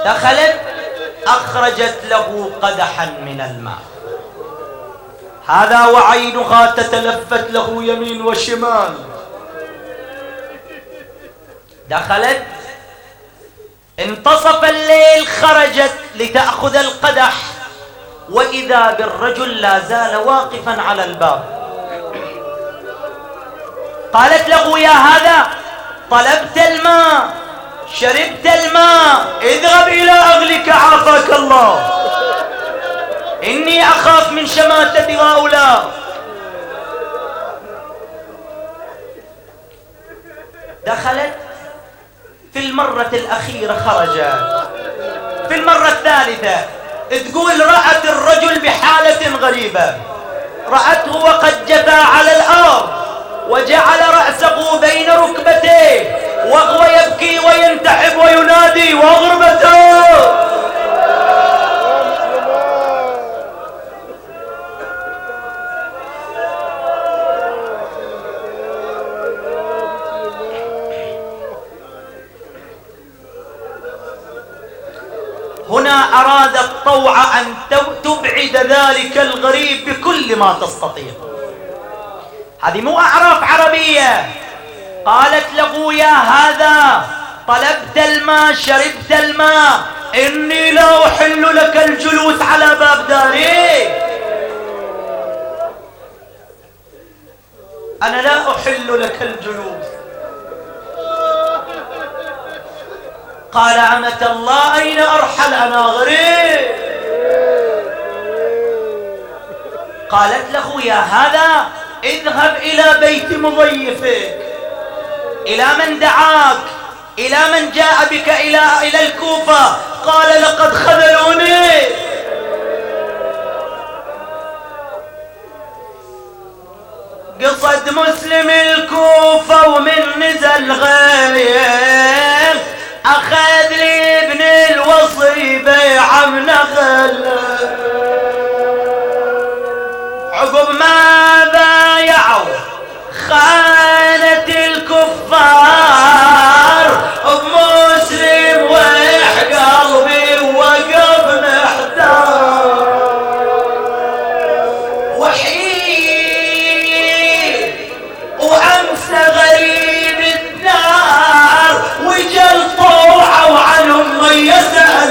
دخلت أخرجت له قدحا من الماء، هذا وعينها تتلفت له يمين وشمال. دخلت انتصف الليل، خرجت لتأخذ القدح، وإذا بالرجل لا زال واقفا على الباب. قالت له: يا هذا، طلبت الماء، شربت الماء، اذهب إلى أهلك عافاك الله، إني أخاف من شماتة هؤلاء. دخلت في المرة الأخيرة، خرجت في المرة الثالثة. تقول: رأت الرجل بحالة غريبة، رأته وقد جثى على الأرض وجعل رأسه بين ركبتيه وهو يبكي وينتحب وينادي: وغربته. هنا أرادت طوع أن تبعد ذلك الغريب بكل ما تستطيع. هذه مو أعراف عربية. قالت له: يا هذا، طلبت الماء، شربت الماء، إني لا أحل لك الجلوس على باب داري، أنا لا أحل لك الجلوس. قال: أمة الله، أين أرحل، أنا غريب. قالت له: يا هذا، اذهب إلى بيت مضيفك، إلى من دعاك، إلى من جاء بك إلى الكوفة. قال: لقد خذلوني. قصد مسلم الكوفة ومن نزل غير، أخذ لي ابن الوصي بيعة من نخل. عقب ما بايعوا خانت الكفار بمسلم، ويح قلبي وقف محتار. وحيد وأمس غريب الدار، وجل طوعه وعنهم من يسأل.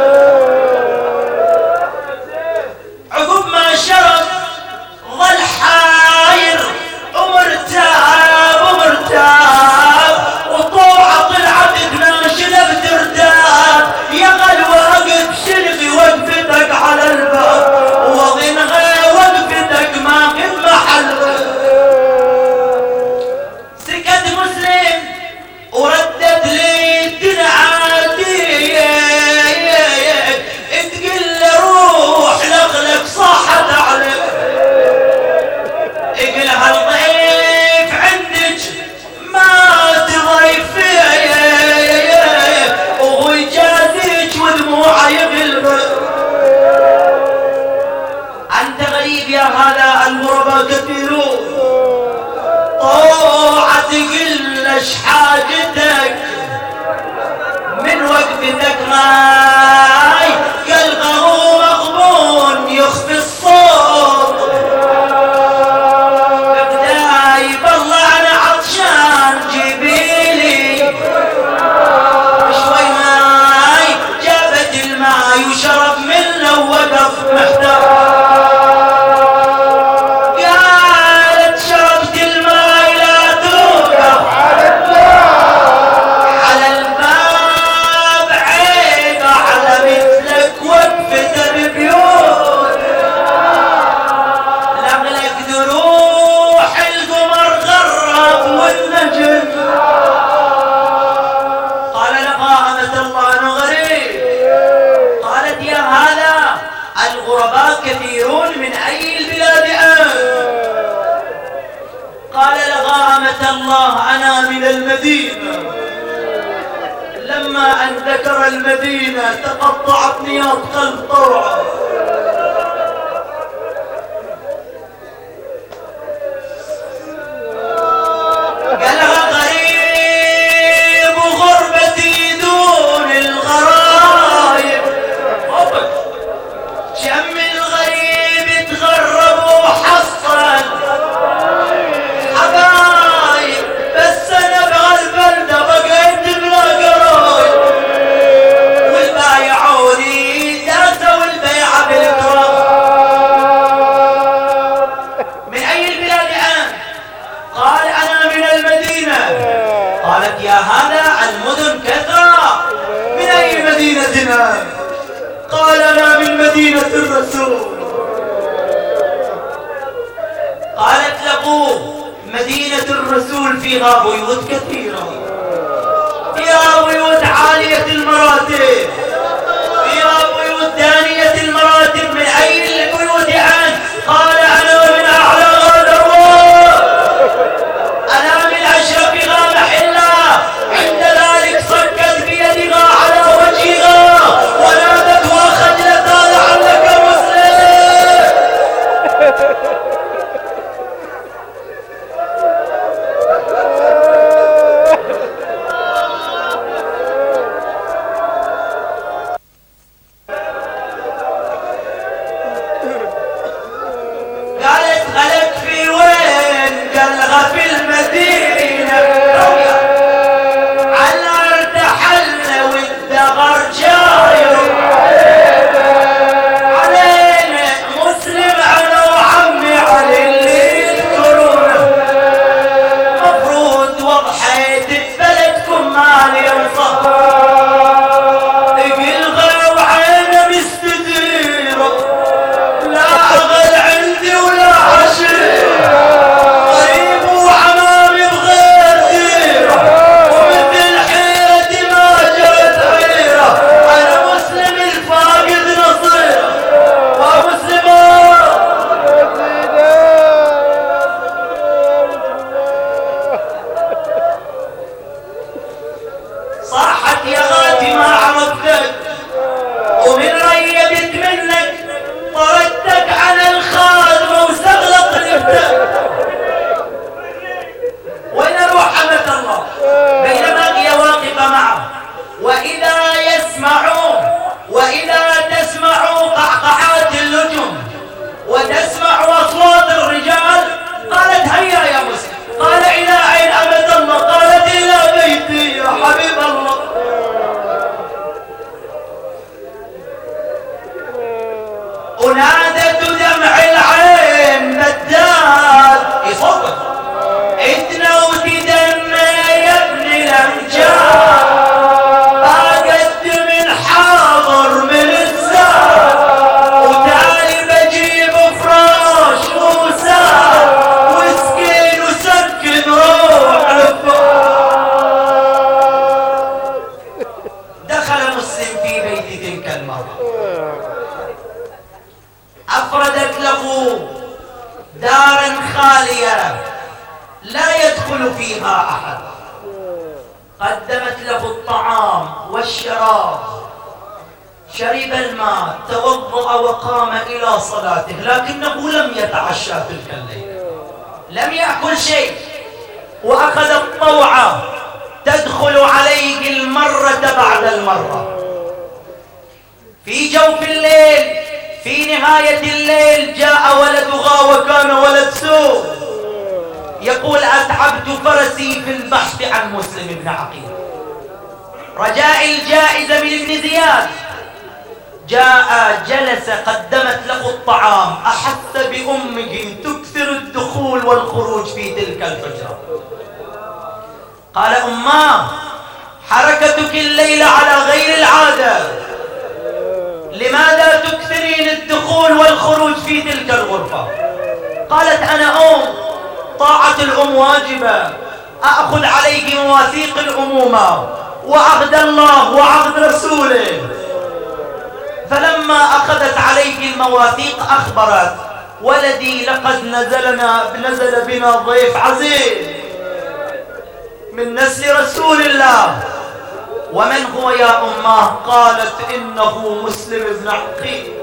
عقب ما شرب ظل حاير ومرتاب، وطوعه طلعت تناشله بترتاب. يا غل واقف شلغي وقفتك على الباب، وظن وقفتك ما قد محل. سكت مسلم وردت لي تنعاتي، تقل روح لغلك صاحت عليك. اقل هالضيف عندك ما تضيف، وهو يجازيك ودموعه يغلبه. انت غريب يا هذا، الغرباء كثيرون، طوعة تقلش حاجتك من وقفتك. ماي قلبه مغبون يخفي الصوت، بداي بالله انا عطشان جيبيلي شوي ماي. جابت الماي وشرب منه ووقف محتار. قالت: شربت الماي لا توقف على الباب، عيب على مثلك وقفة ببيوت. لغلك دروح القمر غرب والنجم. قال: لها: أمة الله، أنا غريب. قالت: يا هذا، الغرباء كثيرون، من أي البلاد أنت؟ قال: لها: أمة الله، أنا من المدينة. لما أن ذكر المدينة تقطعت نياط قلب طوعه. قال لها: غريب وغربتي دون الغرام، أينا؟ قال أنا من مدينة الرسول. قالت لأبوه مدينة الرسول فيها بيوت كثيرة، فيها بيوت عالية المراتب، فيها بيوت دانية المراتب. من أي البيوت أنت؟ قال أنا من أعلاها دروا، أنا من أشرفها محلا. عند ذلك صكت بيدها على وجهها ونادت وخجلتا لعلك مسلم. قالت غلت في وين؟ قالها في المدينة. على ارتحلنا والدغر جاير علينا. مسلم انا وعمي علي اللي يذكرونه. مفروض وضحيت ببلدكم مالي انصف. قلغة وعينه مستديرة، لا أغل عندي ولا عشيرة، قريب وعمامي بغير ديرة، ومثل حيرتي ما جت حيرة. أنا مسلم الفاقد نصيرة ومسلمة. صحت يا غاتي ما عرفتك، ومن ريبت منك طردتك عن الخادمة وسغلق لبتك. وين اروح حمد الله؟ بينما هي واقفة معه. وإذا تسمعوا قعقعات اللجم وتسمع أصوات الرجال. قالت هيا يا مسلم. قال إلى أين أمة الله؟ قالت إلى بيتي يا حبيب الله. ونادت دمع العين بداد يصدق عندنا وتدمع يا ابن الامجاد. اقدم الحاضر من الزاد وتالي بجيب فراش وساد وسكين وسكن روح الفاد. دخل مسلم في بيت تلك المرأة، أفردت له دارا خالية لا يدخل فيها أحد. قدمت له الطعام والشراب، شرب الماء، توضأ وقام إلى صلاته. لكنه لم يتعشى تلك الليلة، لم يأكل شيء. وأخذ الطوعة تدخل عليه المرة بعد المرة. في جوف الليل، في نهاية الليل، جاء ولدها وكان ولد سوء. يقول أتعبت فرسي في البحث عن مسلم بن عقيل رجاء الجائزة من ابن زياد. جاء جلس، قدمت له الطعام، أحس بأمه تكثر الدخول والخروج في تلك الحجرة. قال أماه حركتك الليلة على غير العادة، لماذا تكثرين الدخول والخروج في تلك الغرفة؟ قالت أنا طاعة الأم واجبة، أخذ عليك مواثيق الأمومة وعهد الله وعهد رسوله. فلما أخذت عليك المواثيق أخبرت ولدي لقد نزل بنا ضيف عزيز من نسل رسول الله. ومن هو يا أماه؟ قالت إنه مسلم بن عقيل.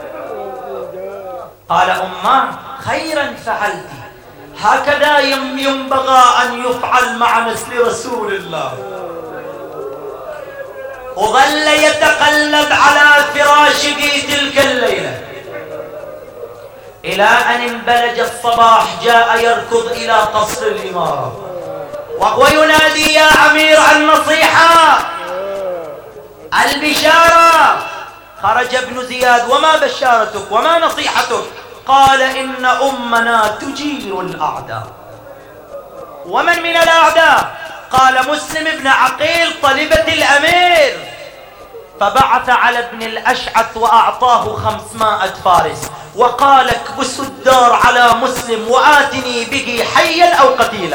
قال أماه خيرا فعلت، هكذا ينبغى أن يفعل مع نسل رسول الله. وظل يتقلب على فراشه تلك الليلة إلى أن انبلج الصباح. جاء يركض إلى قصر الإمارة وهو ينادي يا أمير النصيحة البشارة. خرج ابن زياد وما بشارتك وما نصيحتك؟ قال إن أمنا تجير الأعداء. ومن من الأعداء؟ قال مسلم بن عقيل طلبة الأمير، فبعث على ابن الأشعث وأعطاه 500 فارس وقال اكبسوا الدار على مسلم وآتني به حيا أو قتيلا.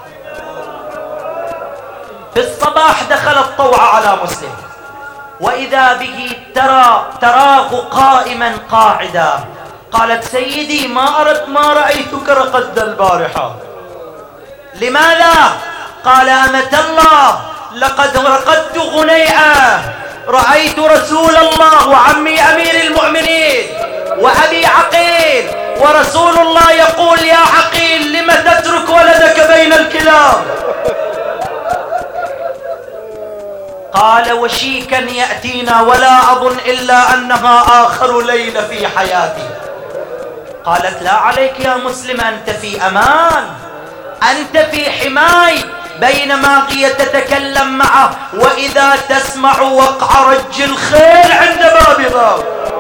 في الصباح دخل الطوع على مسلم وإذا به تراه قائما قاعدا. قالت سيدي ما رأيتك رقدت البارحة. لماذا؟ قال أمة الله لقد رقدت غنيئة، رأيت رسول الله وعمي أمير المؤمنين وأبي عقيل ورسول الله يقول يا عقيل لم تترك ولدك بين الكلاب. قال وشيكا يأتينا ولا أظن إلا أنها آخر ليلة في حياتي. قالت لا عليك يا مسلم، أنت في أمان، أنت في حماية. بينما هي تتكلم معه وإذا تسمع وقع رج الخيل عند بابها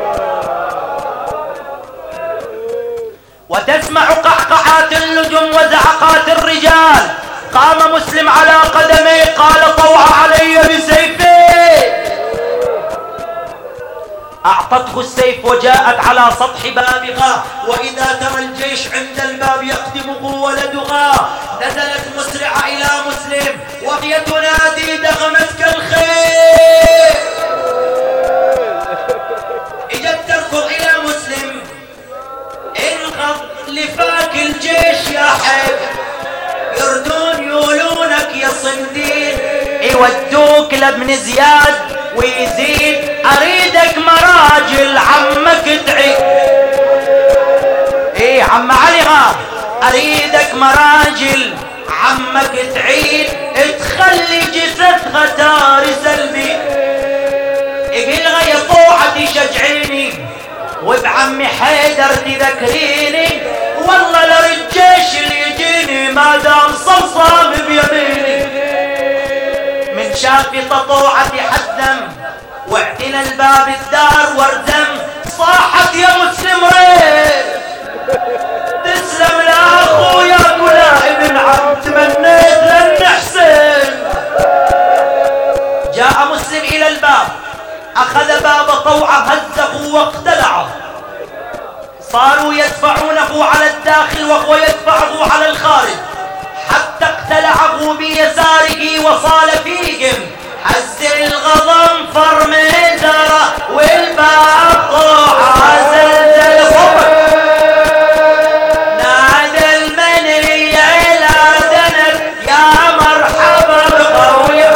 وتسمع قعقعات النجم وزعقات الرجال. قام مسلم على قدميه قال طوع علي بسيفه. أعطته السيف وجاءت على سطح بابها وإذا ترى الجيش عند الباب يقدمه ولدها. نزلت مسرعة إلى مسلم وهي تنادي دغمتك الخيل. إجت تركض إلى مسلم انقض لفاك الجيش يا حب، يردون يولونك يا صندين، يودوك لابن زياد ويزيد. أريدك مراجل عمك تعيد. ايه عم علي غاب، أريدك مراجل عمك تعيد تخلي جثتها تارس البيت. اقلها يا طوعة تشجعيني وبعمي حيدر تذكريني، والله للجيش اللي يجيني ما دام صمصام بيميني. من شافي طوعة حزم واعتنى الباب الدار واردم. صاحت يا مسلم ريت تسلم لاخويا ولا ابن عم تمنيت لن حسين. جاء مسلم الى الباب اخذ باب طوعة هزه واقتلعه. صاروا يدفعونه على الداخل وهو يدفعه على الخارج حتى اقتلعه بيساره وصال فيهم. هز الغضنفر مدرة والباب طوعة زلزل فوق. نادى المنية إلى دنر يا مرحبا بقوي.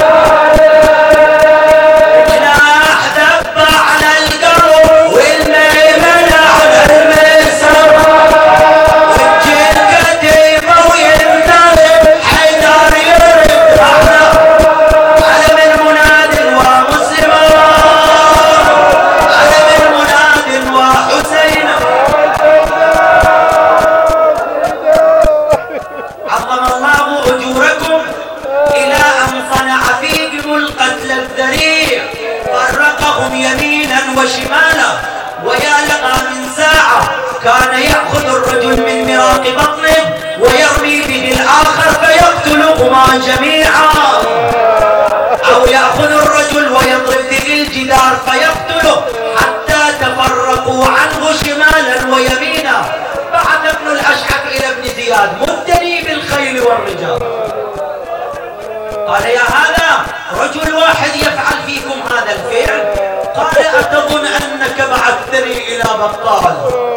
جناح ذب على القلب والميمن على المسر، والجن قديمة وينتظر حيدر يرد على من مناد ومسلم، على من مناد وحسين. عظم الله أجوركم إلى أن صنع فيكم القتل الذريع، فرقهم يمينا وشمالا. ويا لقى من ساعة كان يأخذ الرجل من مراق بطنه ويرمي به الآخر فيقتلهما جميعا، أو يأخذ الرجل ويضرب به الجدار فيقتله حتى تفرقوا عنه شمالا ويمينا. بعث ابن الأشعث إلى ابن زياد مبتلي بالخيل والرجال. قال يا هذا رجل واحد يفعل فيكم هذا الفعل؟ قال أتظن أنك بعثتني إلى بطال؟